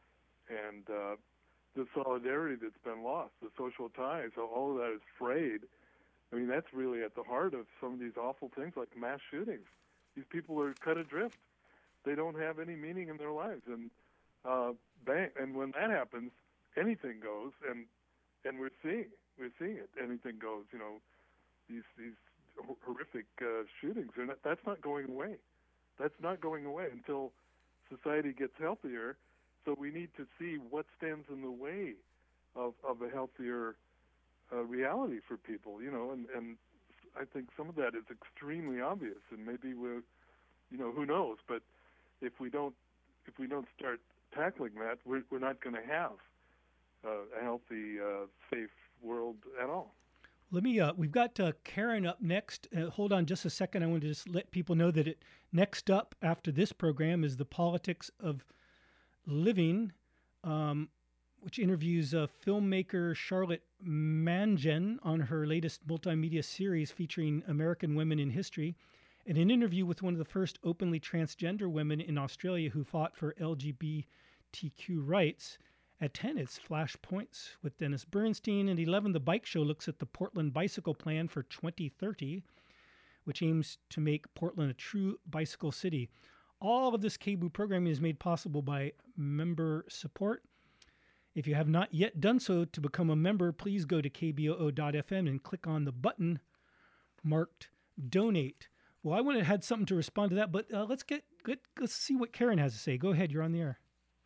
and uh, the solidarity that's been lost, the social ties, so all of that is frayed. I mean, that's really at the heart of some of these awful things like mass shootings. These people are cut adrift. They don't have any meaning in their lives, and uh, bang, and when that happens, anything goes, and and we're seeing we're seeing it. Anything goes. You know, these these horrific uh, shootings. They're not, that's not going away. That's not going away until society gets healthier. So we need to see what stands in the way of of a healthier uh, reality for people. You know, and and I think some of that is extremely obvious, and maybe we're, you know, who knows? But if we don't if we don't start tackling that, we're we're not going to have uh, a healthy, uh, safe world at all. Let me. Uh, we've got uh, Karen up next. Uh, hold on just a second. I want to just let people know that it next up after this program is The Politics of Living, um, which interviews uh, filmmaker Charlotte Mangen on her latest multimedia series featuring American women in history, and an interview with one of the first openly transgender women in Australia who fought for L G B T Q rights. At ten, it's Flashpoints with Dennis Bernstein. At eleven, The Bike Show looks at the Portland Bicycle Plan for twenty thirty, which aims to make Portland a true bicycle city. All of this K B O O programming is made possible by member support. If you have not yet done so to become a member, please go to k b o o dot f m and click on the button marked Donate. Well, I would have had something to respond to that, but uh, let's get, get let's see what Karen has to say. Go ahead, you're on the air.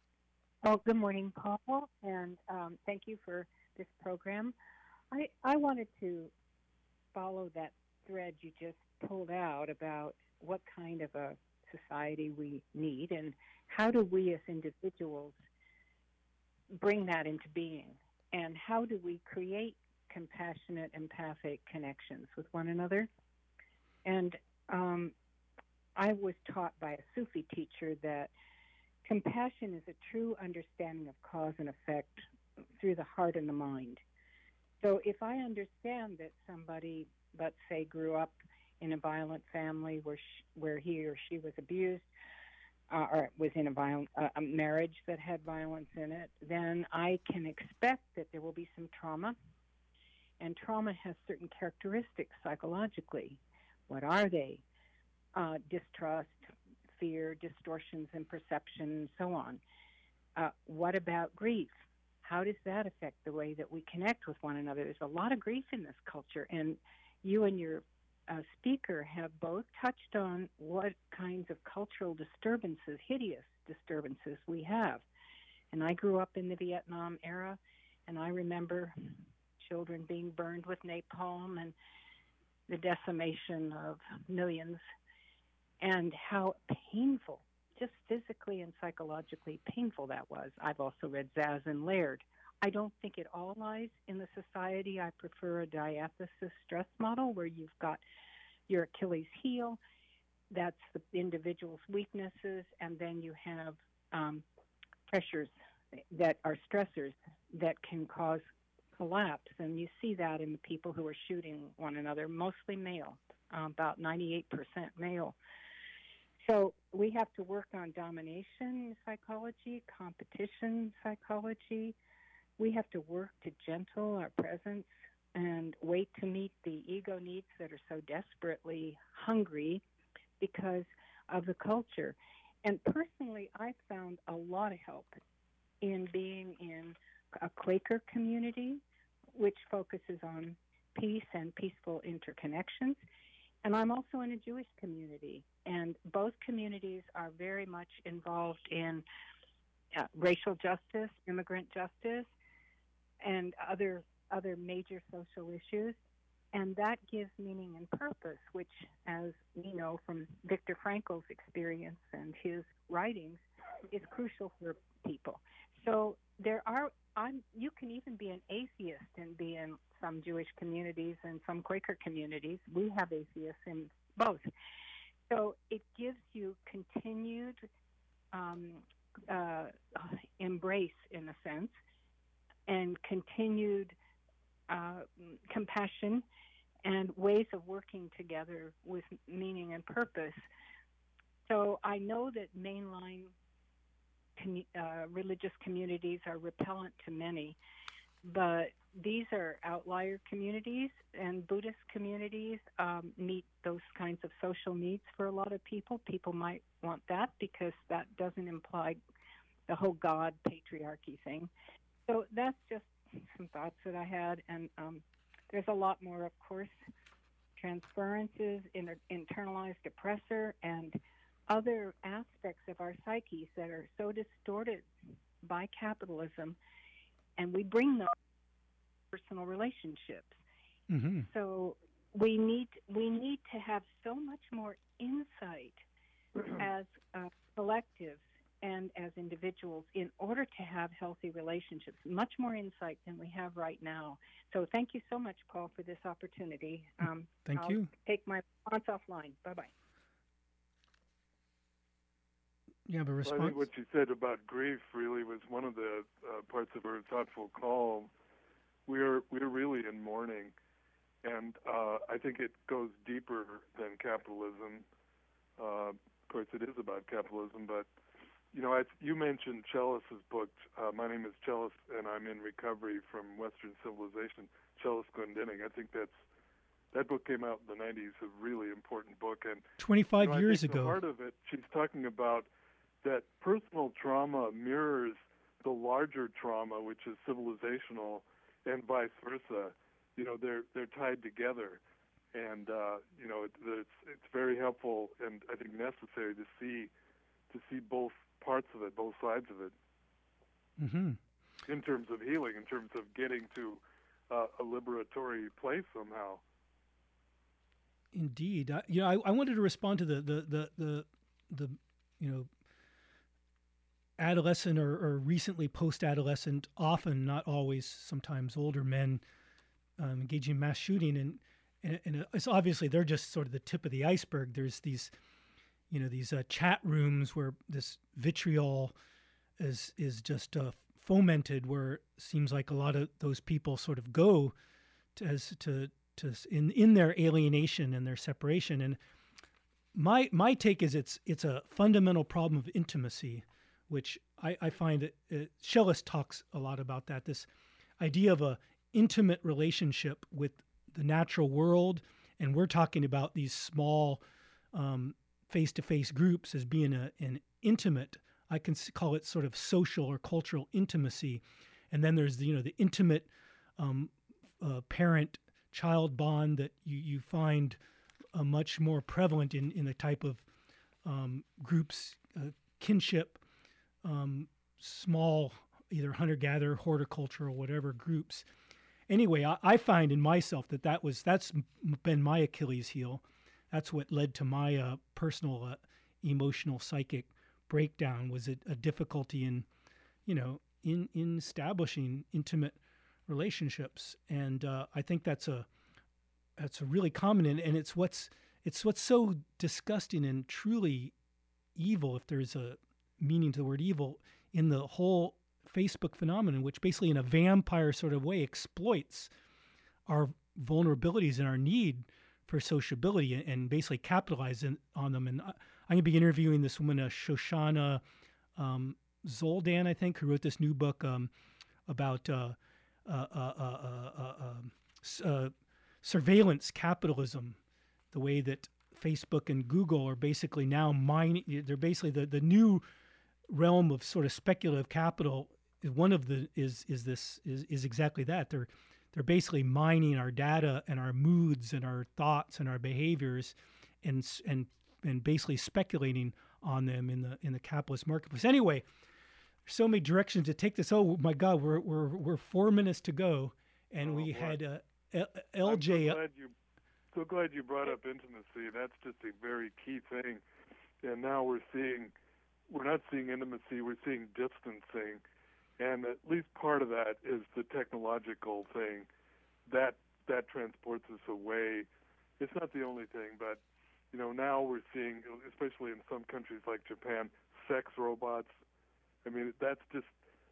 Oh, good morning, Paul, and um, thank you for this program. I I wanted to follow that thread you just pulled out about what kind of a society we need and how do we as individuals bring that into being, and how do we create compassionate, empathic connections with one another. And um, I was taught by a Sufi teacher that compassion is a true understanding of cause and effect through the heart and the mind. So if I understand that somebody, let's say, grew up in a violent family where she, where he or she was abused, uh, or was in a violent uh, a marriage that had violence in it, then I can expect that there will be some trauma. And trauma has certain characteristics psychologically. What are they? Uh, distrust, fear, distortions in perception, and so on. Uh, what about grief? How does that affect the way that we connect with one another? There's a lot of grief in this culture, and you and your uh, speaker have both touched on what kinds of cultural disturbances, hideous disturbances we have. And I grew up in the Vietnam era, and I remember children being burned with napalm and the decimation of millions, and how painful, just physically and psychologically painful that was. I've also read Zaz and Laird. I don't think it all lies in the society. I prefer a diathesis stress model where you've got your Achilles heel, that's the individual's weaknesses, and then you have um, pressures that are stressors that can cause collapse. And you see that in the people who are shooting one another, mostly male, uh, about ninety-eight percent male. So we have to work on domination psychology, competition psychology. We have to work to gentle our presence and wait to meet the ego needs that are so desperately hungry because of the culture. And personally, I've found a lot of help in being in a Quaker community, which focuses on peace and peaceful interconnections. And I'm also in a Jewish community, and both communities are very much involved in uh, racial justice, immigrant justice, and other other major social issues. And that gives meaning and purpose, which, as we know from Viktor Frankl's experience and his writings, is crucial for people. So there are, I'm, you can even be an atheist and be in some Jewish communities and some Quaker communities. We have atheists in both. So it gives you continued um, uh, embrace, in a sense, and continued uh, compassion and ways of working together with meaning and purpose. So I know that mainline commu- uh, religious communities are repellent to many, but these are outlier communities, and Buddhist communities um, meet those kinds of social needs for a lot of people. People might want that because that doesn't imply the whole God patriarchy thing. So that's just some thoughts that I had, and um, there's a lot more, of course, transferences, inter- internalized oppressor, and other aspects of our psyches that are so distorted by capitalism, and we bring those personal relationships. Mm-hmm. So we need we need to have so much more insight as uh, collectives and as individuals in order to have healthy relationships, much more insight than we have right now. So thank you so much, Paul, for this opportunity. Um, Thank I'll you. take my response offline. Bye-bye. You have a Well, response? I think what you said about grief really was one of the uh, parts of our thoughtful call. We're we're really in mourning, and uh, I think it goes deeper than capitalism. Uh, of course, it is about capitalism, but you know, I, you mentioned Chellis's book. Uh, My name is Chellis, and I'm in recovery from Western civilization. Chellis Glendinning. I think that's that book came out in the nineties. A really important book, and twenty-five you know, years I think ago. The heart of it, she's talking about that personal trauma mirrors the larger trauma, which is civilizational, and vice versa. You know, they're they're tied together, and uh, you know, it, it's it's very helpful and I think necessary to see to see both parts of it, both sides of it, Mm-hmm. in terms of healing, in terms of getting to uh, a liberatory place somehow. Indeed. I, you know, I, I wanted to respond to the the the the, the you know adolescent or, or recently post-adolescent, often not always, sometimes older men um, engaging in mass shooting, and, and and it's obviously they're just sort of the tip of the iceberg. There's these, you know, these uh, chat rooms where this vitriol is is just uh, fomented, where it seems like a lot of those people sort of go to, as to to in in their alienation and their separation. And my my take is it's it's a fundamental problem of intimacy, which I, I find that uh, Chellis talks a lot about that, this idea of a intimate relationship with the natural world. And we're talking about these small um, face-to-face groups as being a, an intimate, I can call it sort of social or cultural intimacy. And then there's the, you know, the intimate um, uh, parent-child bond that you, you find uh, much more prevalent in, in the type of um, groups, uh, kinship, Um, small, either hunter-gatherer, horticultural, whatever groups. Anyway, I, I find in myself that that was that's been my Achilles heel. That's what led to my uh, personal uh, emotional psychic breakdown. Was a, a difficulty in, you know, in in establishing intimate relationships, and uh, I think that's a that's a really common, and, and it's what's it's what's so disgusting and truly evil, if there's a meaning to the word evil, in the whole Facebook phenomenon, which basically in a vampire sort of way exploits our vulnerabilities and our need for sociability and, and basically capitalizes on them. And I, I'm going to be interviewing this woman, uh, Shoshana um, Zoldan, I think, who wrote this new book um, about uh, uh, uh, uh, uh, uh, uh, surveillance capitalism, the way that Facebook and Google are basically now mining. They're basically the, the new realm of sort of speculative capital. One of the is is this is, is exactly that. They're they're basically mining our data and our moods and our thoughts and our behaviors, and and and basically speculating on them in the in the capitalist marketplace. Anyway, there's so many directions to take this. Oh my God, we're we're we're four minutes to go, and Oh, we boy. had uh, L J. I'm so glad you so glad you brought up intimacy. That's just a very key thing. And now we're seeing, we're not seeing intimacy, we're seeing distancing. And at least part of that is the technological thing. That that transports us away. It's not the only thing, but you know, now we're seeing, especially in some countries like Japan, sex robots. I mean, that's just,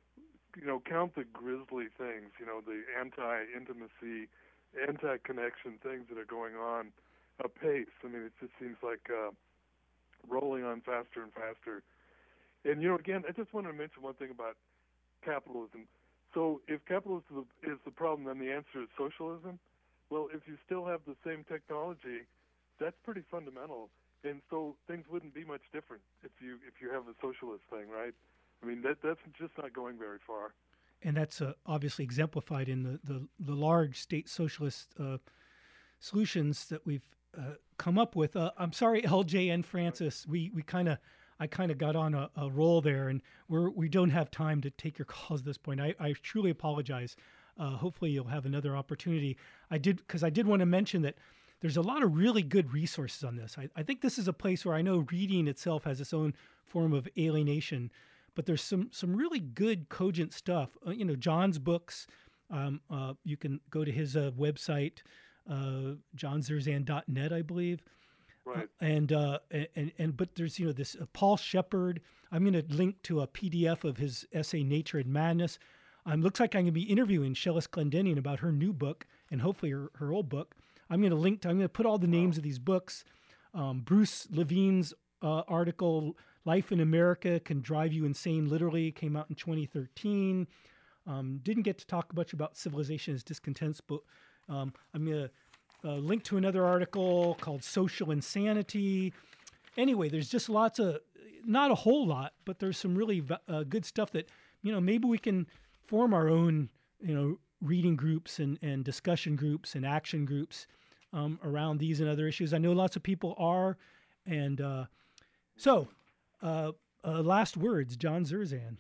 you know, count the grisly things, you know, the anti-intimacy, anti-connection things that are going on apace. I mean, it just seems like uh, rolling on faster and faster. And, you know, again, I just want to mention one thing about capitalism. So if capitalism is the problem, then the answer is socialism. Well, if you still have the same technology, that's pretty fundamental. And so things wouldn't be much different if you if you have a socialist thing, right? I mean, that that's just not going very far. And that's uh, obviously exemplified in the, the, the large state socialist uh, solutions that we've uh, come up with. Uh, I'm sorry, L J and Francis. We we kind of I kind of got on a, a roll there, and we're we don't have time to take your calls at this point. I, I truly apologize. Uh, hopefully, you'll have another opportunity. I did because I did want to mention that there's a lot of really good resources on this. I, I think this is a place where I know reading itself has its own form of alienation, but there's some some really good, cogent stuff. Uh, you know, John's books. Um, uh, you can go to his uh, website, uh, john zerzan dot net, I believe. Right. Uh, and, uh, and and but there's you know this uh, Paul Shepard. I'm going to link to a P D F of his essay Nature and Madness. Um, looks like I'm going to be interviewing Shellis Glendinning about her new book and hopefully her, her old book. I'm going to link to, I'm going to put all the names wow. of these books. Um, Bruce Levine's uh, article, Life in America Can Drive You Insane, literally came out in twenty thirteen. Um, didn't get to talk much about Civilization as Discontents, but um, I'm going to uh, link to another article called Social Insanity. Anyway, there's just lots of, not a whole lot, but there's some really uh, good stuff that, you know, maybe we can form our own, you know, reading groups and, and discussion groups and action groups um, around these and other issues. I know lots of people are. And uh, so, uh, uh, last words, John Zerzan.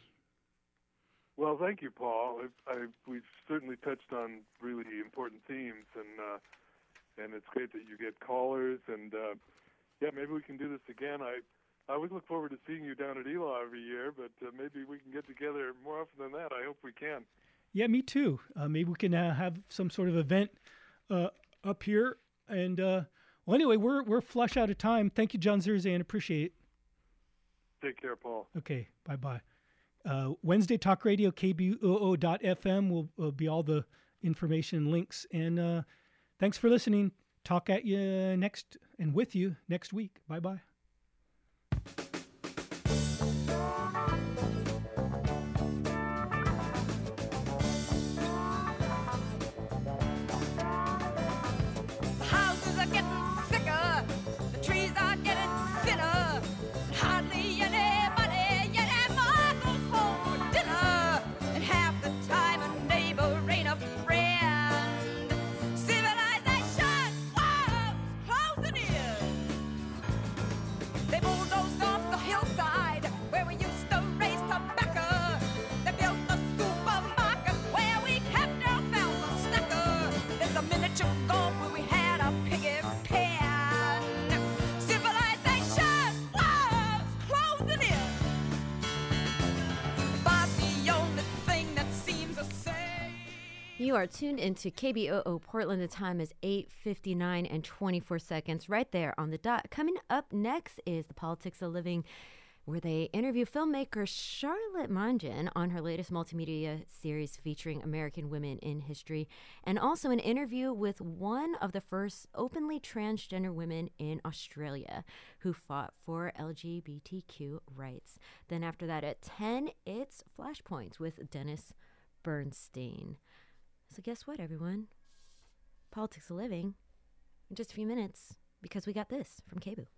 Well, thank you, Paul. I, I, we've certainly touched on really important themes, and uh, and it's great that you get callers. And uh, yeah, maybe we can do this again. I I always look forward to seeing you down at E L A every year, but uh, maybe we can get together more often than that. I hope we can. Yeah, me too. Uh, maybe we can uh, have some sort of event uh, up here. And uh, well, anyway, we're we're flush out of time. Thank you, John Zerzan. Appreciate it. Take care, Paul. Okay, bye bye. Uh, Wednesday Talk Radio, K B O O dot F M will, will be all the information and links. And uh, thanks for listening. Talk at you next and with you next week. Bye bye. You are tuned into K B O O Portland. The time is eight fifty-nine and twenty-four seconds right there on the dot. Coming up next is The Politics of Living, where they interview filmmaker Charlotte Mangan on her latest multimedia series featuring American women in history, and also an interview with one of the first openly transgender women in Australia who fought for L G B T Q rights. Then after that at ten, it's Flashpoints with Dennis Bernstein. So guess what, everyone? Politics of Living in just a few minutes, because we got this from K B O O.